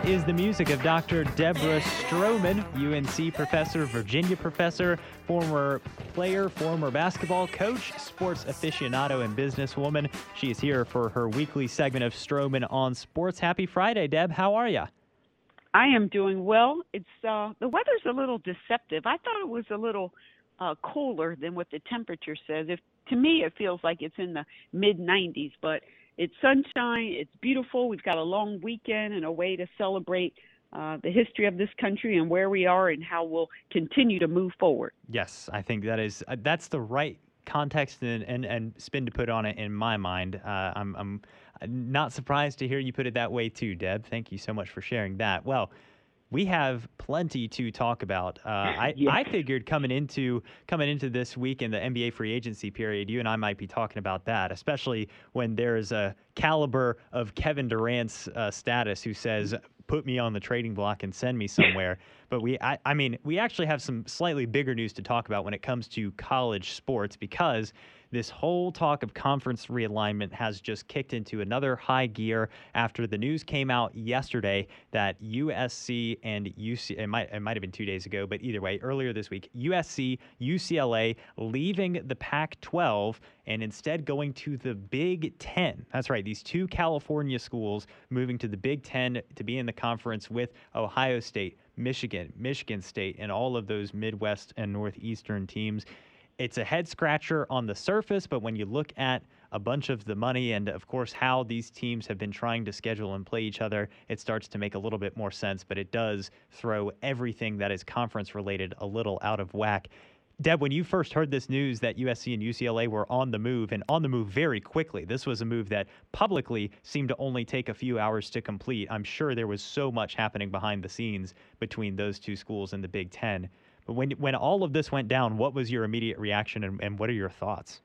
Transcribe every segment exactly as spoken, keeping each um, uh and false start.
is the music of Doctor Deborah Stroman, U N C professor, Virginia professor, former player, former basketball coach, sports aficionado, and businesswoman. She is here for her weekly segment of Stroman on Sports. Happy Friday, Deb. How are you? I am doing well. It's uh, the weather's a little deceptive. I thought it was a little uh, cooler than what the temperature says. If to me, it feels like it's in the mid nineties, but it's sunshine. It's beautiful. We've got a long weekend and a way to celebrate uh, the history of this country and where we are and how we'll continue to move forward. Yes, I think that is uh, that's the right context and, and, and spin to put on it in my mind. Uh, I'm, I'm not surprised to hear you put it that way too, Deb. Thank you so much for sharing that. Well, we have plenty to talk about. Uh, I, yes. I figured coming into coming into this week in the N B A free agency period, you and I might be talking about that, especially when there is a caliber of Kevin Durant's uh, status who says, put me on the trading block and send me somewhere. But we, I, I mean, we actually have some slightly bigger news to talk about when it comes to college sports, because this whole talk of conference realignment has just kicked into another high gear after the news came out yesterday that U S C and U C, it might, it might have been two days ago, but either way, earlier this week, U S C, U C L A leaving the Pac twelve and instead going to the Big Ten. That's right, these two California schools moving to the Big Ten to be in the conference with Ohio State, Michigan, Michigan State, and all of those Midwest and Northeastern teams. It's a head scratcher on the surface, but when you look at a bunch of the money and, of course, how these teams have been trying to schedule and play each other, it starts to make a little bit more sense, but it does throw everything that is conference related a little out of whack. Deb, when you first heard this news that U S C and U C L A were on the move, and on the move very quickly, this was a move that publicly seemed to only take a few hours to complete. I'm sure there was so much happening behind the scenes between those two schools in the Big Ten. But when when all of this went down, what was your immediate reaction, and, and what are your thoughts?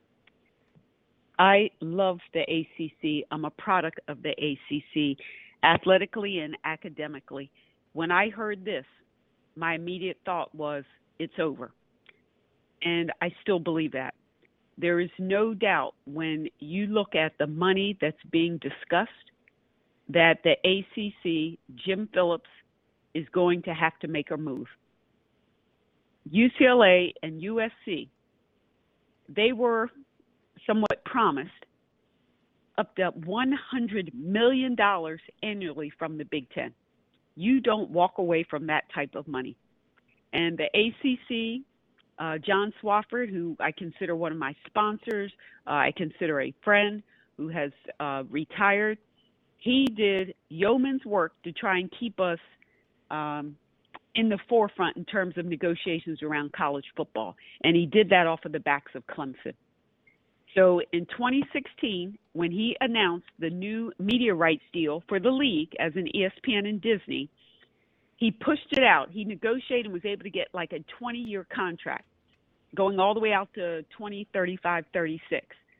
I love the A C C. I'm a product of the A C C, athletically and academically. When I heard this, my immediate thought was, it's over. And I still believe that. There is no doubt when you look at the money that's being discussed that the A C C, Jim Phillips, is going to have to make a move. U C L A and U S C, they were somewhat promised up to one hundred million dollars annually from the Big Ten. You don't walk away from that type of money. And the A C C, uh, John Swofford, who I consider one of my sponsors, uh, I consider a friend who has uh, retired, he did yeoman's work to try and keep us um, in the forefront in terms of negotiations around college football. And he did that off of the backs of Clemson. So in twenty sixteen, when he announced the new media rights deal for the league as in E S P N and Disney, he pushed it out. He negotiated and was able to get like a twenty-year contract going all the way out to twenty thirty-five, thirty-six.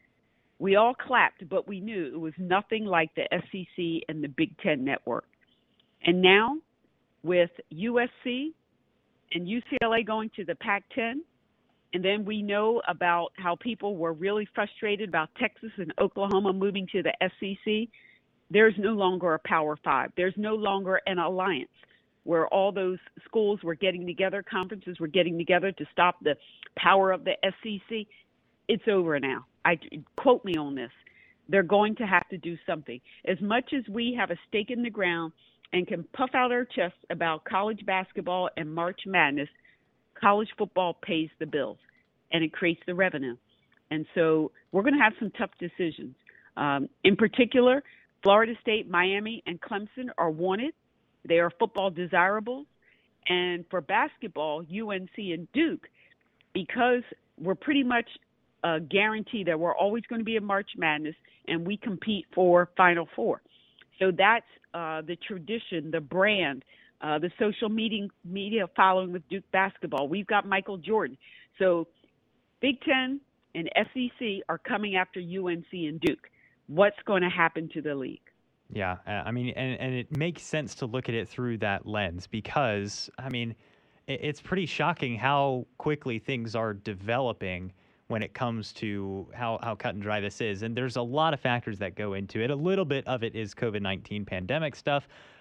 We all clapped, but we knew it was nothing like the S E C and the Big Ten network. And now, with U S C and U C L A going to the Pac ten, and then we know about how people were really frustrated about Texas and Oklahoma moving to the S E C, there's no longer a Power Five. There's no longer an alliance where all those schools were getting together, conferences were getting together to stop the power of the S E C. It's over now. I quote me on this. They're going to have to do something. As much as we have a stake in the ground and can puff out our chests about college basketball and March Madness, college football pays the bills and it creates the revenue. And so we're going to have some tough decisions. Um, in particular, Florida State, Miami, and Clemson are wanted. They are football desirables. And for basketball, U N C and Duke, because we're pretty much uh, guaranteed that we're always going to be in March Madness and we compete for Final Four. So that's uh, the tradition, the brand, uh, the social media, media following with Duke basketball. We've got Michael Jordan. So Big Ten and S E C are coming after U N C and Duke. What's going to happen to the league? Yeah, uh, I mean, and, and it makes sense to look at it through that lens because, I mean, it, it's pretty shocking how quickly things are developing when it comes to how, how cut and dry this is. And there's a lot of factors that go into it. A little bit of it is COVID nineteen pandemic stuff,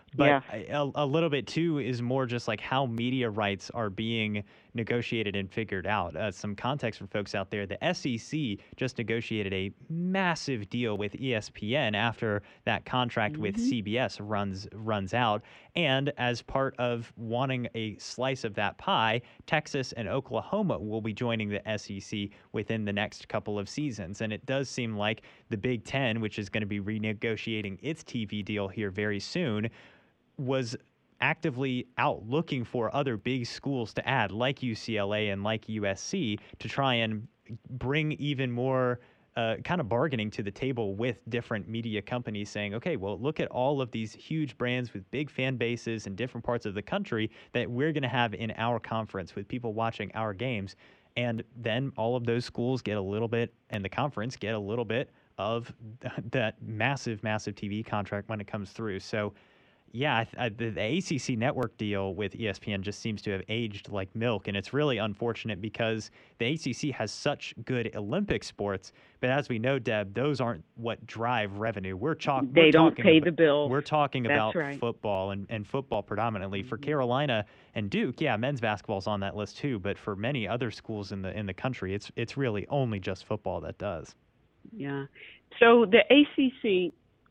But Yeah. a, a little bit too is more just like how media rights are being negotiated and figured out. Uh, some context for folks out there: the S E C just negotiated a massive deal with E S P N after that contract with Hmm. C B S runs runs out, and as part of wanting a slice of that pie, Texas and Oklahoma will be joining the S E C within the next couple of seasons. And it does seem like the Big Ten, which is going to be renegotiating its T V deal here very soon, was actively out looking for other big schools to add, like U C L A and like U S C, to try and bring even more uh, kind of bargaining to the table with different media companies, saying, okay, well, look at all of these huge brands with big fan bases in different parts of the country that we're going to have in our conference with people watching our games. And then all of those schools get a little bit, and the conference get a little bit of that massive, massive T V contract when it comes through. So, yeah, I, I, the, the A C C network deal with E S P N just seems to have aged like milk, and it's really unfortunate because the A C C has such good Olympic sports, but as we know, Deb, those aren't what drive revenue. We're talk, we're They don't talking pay about the bills. we're talking That's about right. football and, and football predominantly. For Hmm. Carolina and Duke, yeah, men's basketball's on that list too, but for many other schools in the in the country, it's it's really only just football that does. Yeah. So the A C C,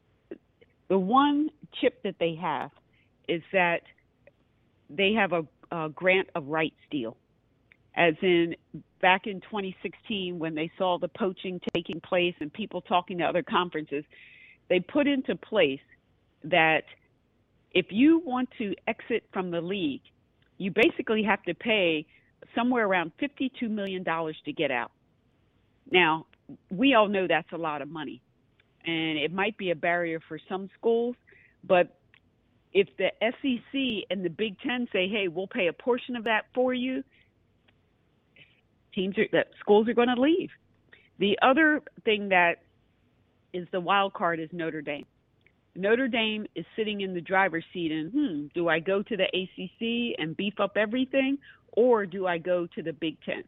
the one chip that they have is that they have a, a grant of rights deal, as in back in twenty sixteen when they saw the poaching taking place and people talking to other conferences, they put into place that if you want to exit from the league, you basically have to pay somewhere around fifty-two million dollars to get out. Now, we all know that's a lot of money, and it might be a barrier for some schools, but if the S E C and the Big Ten say, "Hey, we'll pay a portion of that for you," teams are, that schools are going to leave. The other thing that is the wild card is Notre Dame. Notre Dame is sitting in the driver's seat, and hmm, do I go to the A C C and beef up everything, or do I go to the Big Ten?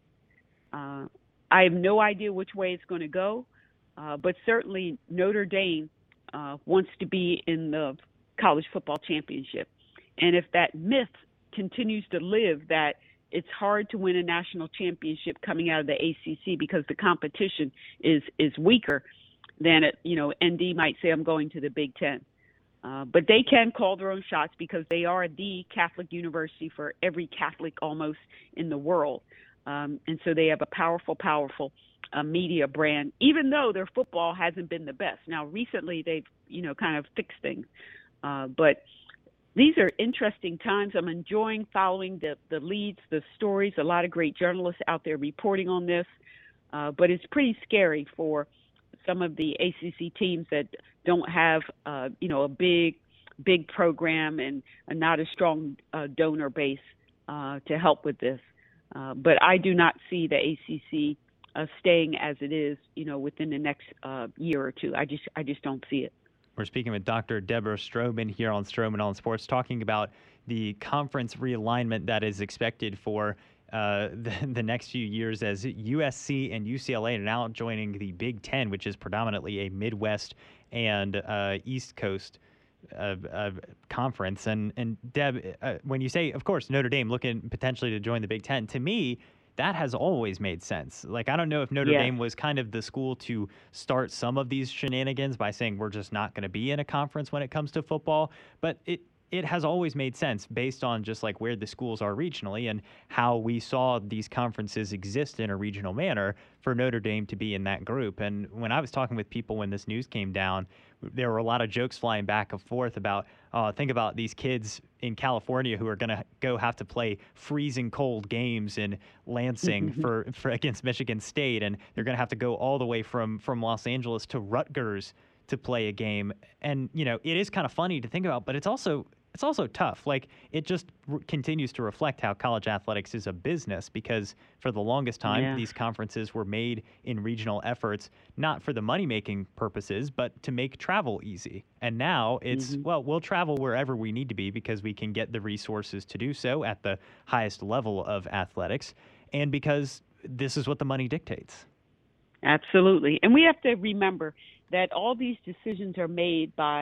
Uh, I have no idea which way it's going to go, uh, but certainly Notre Dame uh, wants to be in the college football championship. And if that myth continues to live that it's hard to win a national championship coming out of the A C C because the competition is is weaker, then it, you know, N D might say I'm going to the Big Ten. Uh, but they can call their own shots because they are the Catholic university for every Catholic almost in the world. Um, and so they have a powerful, powerful uh, media brand, even though their football hasn't been the best. Now, recently they've, you know, kind of fixed things. Uh, but these are interesting times. I'm enjoying following the, the leads, the stories, a lot of great journalists out there reporting on this. Uh, but it's pretty scary for some of the A C C teams that don't have, uh, you know, a big, big program and a not a strong uh, donor base uh, to help with this. Uh, but I do not see the A C C uh, staying as it is, you know, within the next uh, year or two. I just, I just don't see it. We're speaking with Doctor Deborah Stroman here on Stroman on Sports, talking about the conference realignment that is expected for uh, the, the next few years as U S C and U C L A are now joining the Big Ten, which is predominantly a Midwest and uh, East Coast uh, uh, conference. And, and Deb, uh, when you say, of course, Notre Dame looking potentially to join the Big Ten, to me, that has always made sense. Like, I don't know if Notre Yes. Dame was kind of the school to start some of these shenanigans by saying we're just not going to be in a conference when it comes to football, but it it has always made sense based on just like where the schools are regionally and how we saw these conferences exist in a regional manner for Notre Dame to be in that group. And when I was talking with people when this news came down, there were a lot of jokes flying back and forth about, uh, think about these kids in California who are going to go have to play freezing cold games in Lansing for, for against Michigan State, and they're going to have to go all the way from from Los Angeles to Rutgers to play a game. And you know, it is kind of funny to think about, but it's also it's also tough. Like, it just r- continues to reflect how college athletics is a business, because for the longest time, Yeah. these conferences were made in regional efforts, not for the money-making purposes, but to make travel easy. And now it's, Hmm. well, we'll travel wherever we need to be because we can get the resources to do so at the highest level of athletics, and because this is what the money dictates. Absolutely. And we have to remember that all these decisions are made by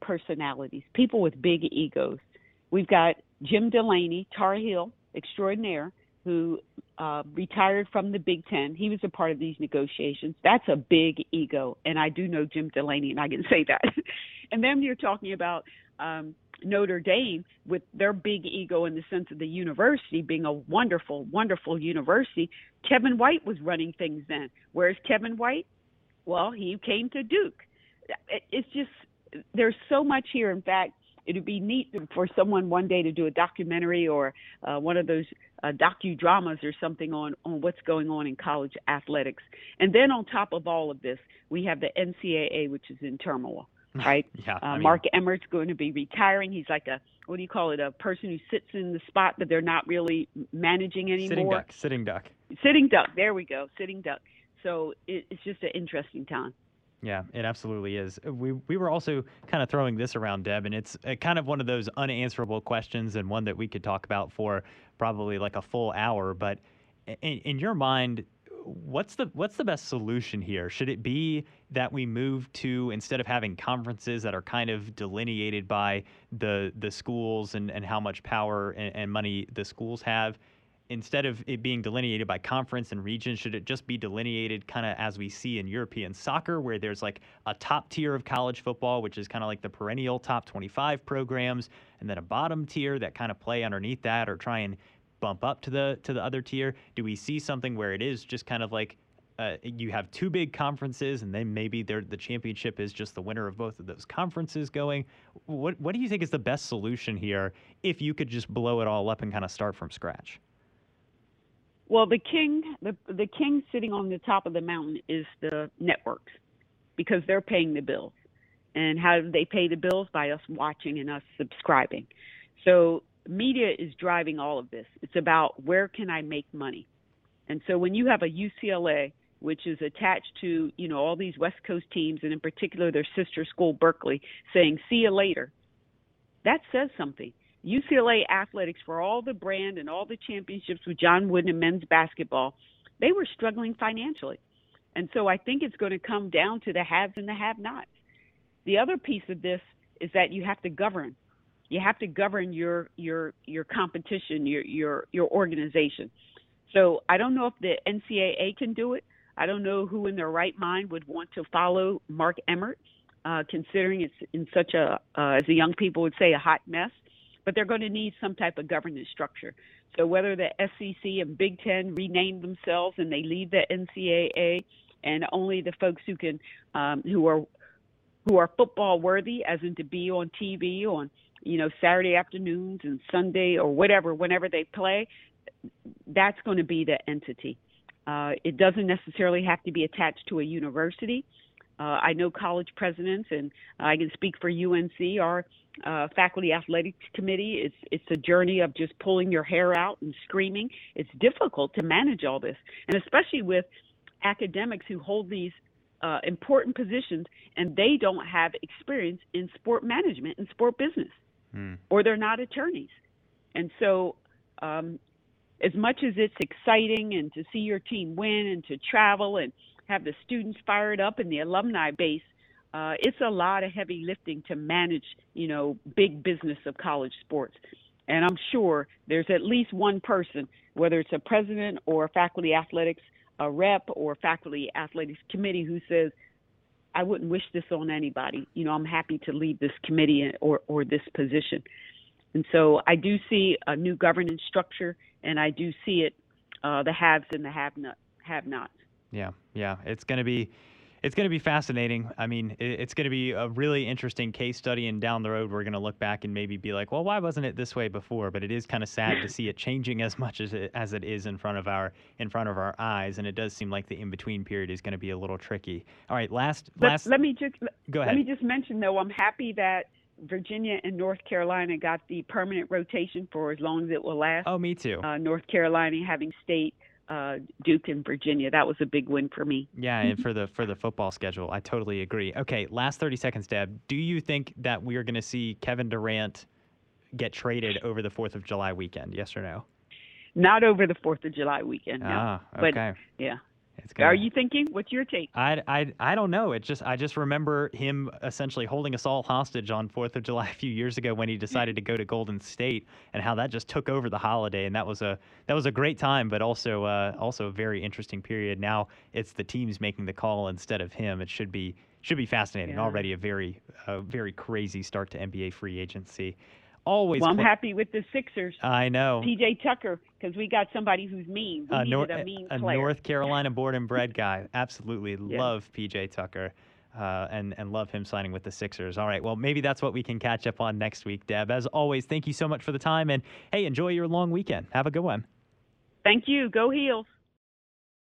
personalities, people with big egos. We've got Jim Delaney, Tar Heel extraordinaire, who uh, retired from the Big Ten. He was a part of these negotiations. That's a big ego, and I do know Jim Delaney, and I can say that. And then you're talking about um, Notre Dame with their big ego in the sense of the university being a wonderful, wonderful university. Kevin White was running things then. Where's Kevin White? Well, he came to Duke. It's just, there's so much here. In fact, it would be neat for someone one day to do a documentary or uh, one of those uh, docudramas or something on, on what's going on in college athletics. And then on top of all of this, we have the N C double A, which is in turmoil, right? yeah, uh, I mean, Mark Emmert's going to be retiring. He's like a, what do you call it, a person who sits in the spot, but they're not really managing anymore. Sitting duck, sitting duck. Sitting duck, there we go, sitting duck. So it, it's just an interesting time. Yeah, it absolutely is. We we were also kind of throwing this around, Deb, and it's uh, kind of one of those unanswerable questions and one that we could talk about for probably like a full hour. But in, in your mind, what's the what's the best solution here? Should it be that we move to, instead of having conferences that are kind of delineated by the the schools and, and how much power and, and money the schools have, instead of it being delineated by conference and region, should it just be delineated kind of as we see in European soccer, where there's like a top tier of college football, which is kind of like the perennial top twenty-five programs, and then a bottom tier that kind of play underneath that or try and bump up to the to the other tier? Do we see something where it is just kind of like uh, you have two big conferences, and then maybe they're, the championship is just the winner of both of those conferences going? What what do you think is the best solution here if you could just blow it all up and kind of start from scratch? Well, the king, the the king sitting on the top of the mountain is the networks, because they're paying the bills. And how do they pay the bills? By us watching and us subscribing. So media is driving all of this. It's about, where can I make money? And so when you have a U C L A, which is attached to, you know, all these West Coast teams, and in particular their sister school, Berkeley, saying, see you later, that says something. U C L A athletics, for all the brand and all the championships with John Wooden and men's basketball, they were struggling financially. And so I think it's going to come down to the haves and the have-nots. The other piece of this is that you have to govern. You have to govern your your your competition, your your your organization. So I don't know if the N C double A can do it. I don't know who in their right mind would want to follow Mark Emmert, uh, considering it's in such a, uh, as the young people would say, a hot mess. But they're going to need some type of governance structure. So whether the S E C and Big Ten rename themselves and they leave the N C double A, and only the folks who can, um, who are who are football worthy, as in to be on T V on, you know, Saturday afternoons and Sunday or whatever, whenever they play, that's going to be the entity. Uh, it doesn't necessarily have to be attached to a university. Uh, I know college presidents, and I can speak for U N C, our uh, faculty athletics committee. It's it's a journey of just pulling your hair out and screaming. It's difficult to manage all this, and especially with academics who hold these uh, important positions, and they don't have experience in sport management and sport business, mm. or they're not attorneys. And so um, as much as it's exciting and to see your team win and to travel and have the students fired up and the alumni base, uh, it's a lot of heavy lifting to manage, you know, big business of college sports. And I'm sure there's at least one person, whether it's a president or a faculty athletics, a rep or faculty athletics committee, who says, I wouldn't wish this on anybody. You know, I'm happy to leave this committee or, or this position. And so I do see a new governance structure, and I do see it, uh, the haves and the have-not, have-nots. Yeah, yeah, it's going to be, it's going to be fascinating. I mean, it, it's going to be a really interesting case study, and down the road, we're going to look back and maybe be like, well, why wasn't it this way before? But it is kind of sad to see it changing as much as it, as it is in front of our in front of our eyes, and it does seem like the in-between period is going to be a little tricky. All right, last last. Let, let me just go ahead. Let me just mention though, I'm happy that Virginia and North Carolina got the permanent rotation for as long as it will last. Oh, me too. Uh, North Carolina having State, uh, Duke, and Virginia. That was a big win for me. Yeah, and for the for the football schedule, I totally agree. Okay, last thirty seconds, Deb. Do you think that we are going to see Kevin Durant get traded over the fourth of July weekend? Yes or no? Not over the fourth of July weekend, no. Ah, okay. But, yeah. It's gonna, Are you thinking? What's your take? I, I, I don't know. It just I just remember him essentially holding us all hostage on fourth of July a few years ago when he decided to go to Golden State, and how that just took over the holiday. And that was a that was a great time, but also uh, also a very interesting period. Now it's the teams making the call instead of him. It should be should be fascinating. Yeah. Already a very uh, very crazy start to N B A free agency. Always. Well, I'm pl- happy with the Sixers. I know. P J Tucker, because we got somebody who's mean. We A, needed Nor- a mean a player. North Carolina born and bred guy. Absolutely Yeah. love P J Tucker, uh, and and love him signing with the Sixers. All right, well maybe that's what we can catch up on next week, Deb. As always, thank you so much for the time, and hey, enjoy your long weekend. Have a good one. Thank you. Go Heels.